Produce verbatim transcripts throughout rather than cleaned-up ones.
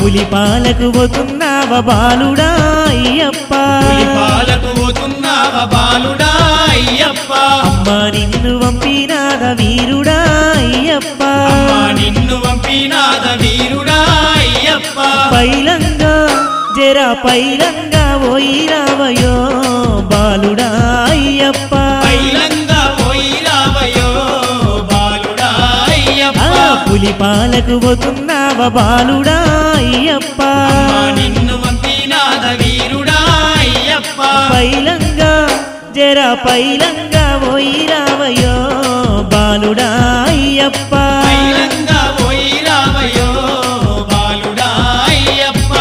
పులిపాలకు పోతున్నావా బాలుడా అయ్యప్ప పులిపాలకు పోతున్నావా బాలుడా అయ్యప్ప అమ్మ నిన్ను పంపినాద వీరుడా అయ్యప్ప అమ్మ నిన్ను పంపినాద వీరుడా అయ్యప్ప పైలంగా జర పైలంగా పోయి రావయో బాలుడా అయ్యప్ప పైలంగా పోయి రావయో బాలుడా అయ్యప్ప పులిపాలకు పోతున్నావా బాలుడా అయ్యప్ప అమ్మ నిన్ను పంపినాద వీరుడా అయ్యప్ప పైలంగా జర పైలంగా పోయి రావయో బాలుడా అయ్యప్ప పైలంగా పోయి రావయో బాలుడా అయ్యప్ప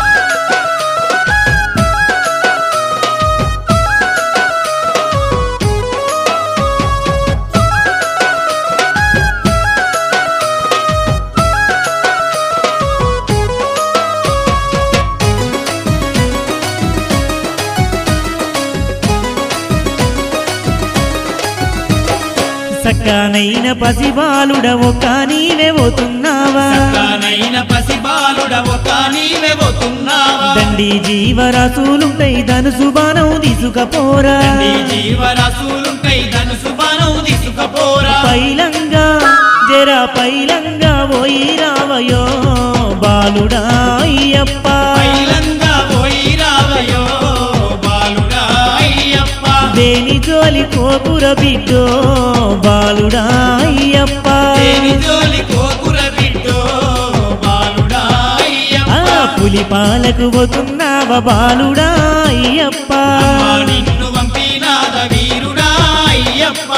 సక్కనైన పసిబాలుడవు కానీవే పోతున్నావా సక్కనైన పసిబాలుడవు కానీవే పోతున్నావా దండి జీవరాశులుంటాయి ధనుసు బాణం తీసుకపోరా దండి జీవరాశులుంటాయి ధనుసు బాణం తీసుకపోరా పైలంగా జర పైలంగా పోయి రావయో బాలుడా అయ్యప్ప పైలంగా పోయి రావయో బాలుడా అయ్యప్ప దేని జోలి కోపుర బిడ్డో బాలుడా అయ్యప్ప దేని జోలి కోకుర బిడ్డో బాలుడా అయ్యప్ప పులిపాలకు పోతున్నావా బాలుడా అయ్యప్ప అమ్మ నిన్ను పంపినాద వీరుడా అయ్యప్ప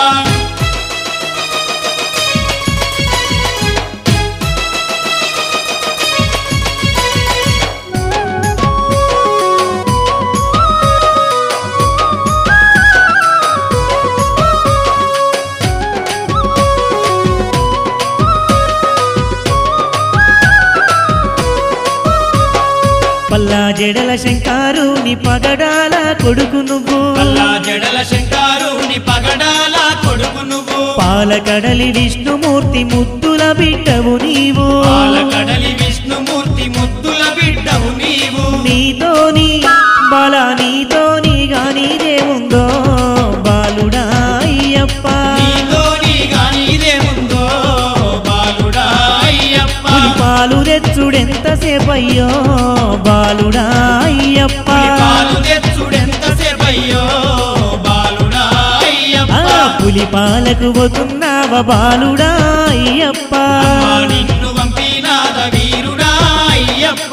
పల్లా జడల శంకారుని పగడాల కొడుకు నువ్వు పల్లా జడల శంకారుని పగడాల కొడుకు నువ్వు పాలకడలి విష్ణుమూర్తి ముద్దుల బిడ్డవు నీవు పాలకడలి విష్ణుమూర్తి ముద్దుల బిడ్డవు నీవు నీతోని బల నీతోని గానిదే ఉందో బాలుడా అయ్యప్ప నీతోని గానిదేముందో బాలుడా అయ్యప్ప పాలు తెచ్చుడెంతసేపయ్యో బాలుడా అయ్యప్ప పాలు తెచ్చుడెంతసేపయ్యో బాలుడా అయ్యప్ప పులిపాలకు పోతున్నావా బాలుడా అయ్యప్ప అమ్మ నిన్ను పంపినాద వీరుడా అయ్యప్ప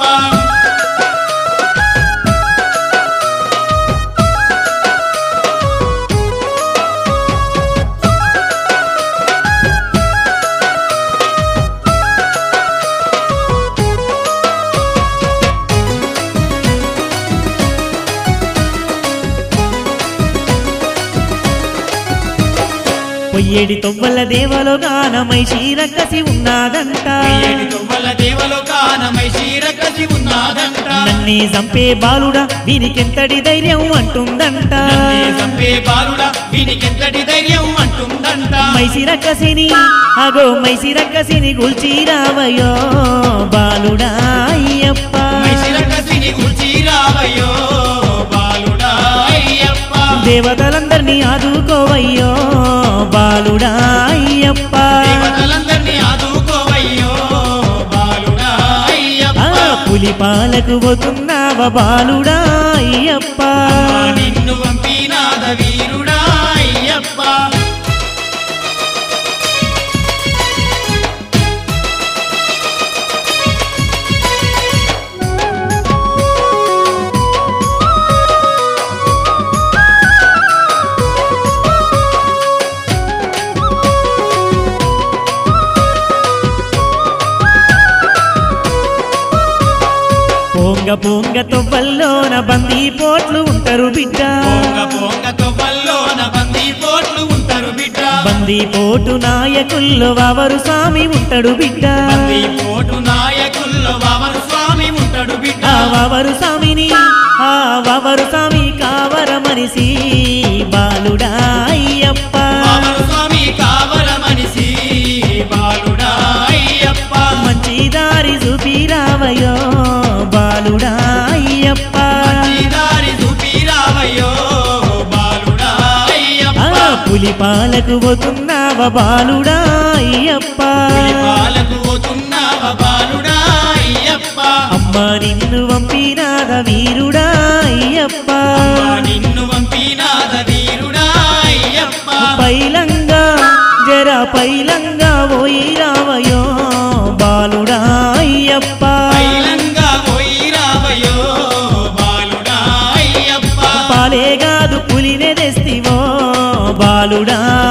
పొయ్యేడి తొవ్వల దేవలో గానమై శ్రీరక్కసి ఉన్నాదంట ఏడు తొవ్వల దేవలో కానమై శీరకసి ఉన్నాదంట నన్నే చంపే బాలుడా వీనికెంతటి ధైర్యం అంటుందంట నన్నే చంపే బాలుడా వీనికెంతటి ధైర్యం అంటుందంట మైసిరక్కసిని అగో మైసిరక్కసిని గుల్చి రావయో బాలుడా అయ్యప్ప మైసిరకసిని గుర్చి రావయ్యో బాలుడా అయ్యప్ప దేవతలందరినీ ఆదుకోవయ్యో బాలుడా అయ్యప్ప దేవతలందరినీ ఆదుకోవయ్యో బాలుడా అయ్యప్ప పులిపాలకు పోతున్నావా బాలుడా అయ్యప్ప అమ్మ నిన్ను పంపినాద వీరుడా అయ్యప్ప పొంగ పొంగ తొవ్వల్లోన బందీ పోట్లు ఉంటారు బిడ్డ పొంగ పొంగ తొవ్వల్లోన బందీ పోట్లు ఉంటారు బిడ్డ బందీ పోటు నాయకుల్లో వావరు స్వామి ఉంటాడు బిడ్డ బందీ పోటు నాయకుల్లో వామన స్వామి ఉంటాడు బిడ్డ ఆ వావరు స్వామిని ఆ వావరు స్వామి కావర మనిషి బాలుడా అయ్యప్ప వామన స్వామి కావర మనిషి బాలుడా అయ్యప్ప మంచి దారి చూపి రావయో పులి పాలకు పోతున్నావ బాలుడా అయ్యప్ప పాలకు పోతున్నావ బాలుడా అయ్యప్ప అమ్మ నిన్ను పంపినాద వీరుడా అయ్యప్ప నిన్ను పంపినాద వీరుడా అయ్యప్ప పైలంగా జర పైలంగా పోయి రావయో బాలుడా అయ్యప్ప పైలంగా పోయి రావయో బాలుడా అయ్యప్ప పాలే కాదు పులినే తెస్తివో బాలుడా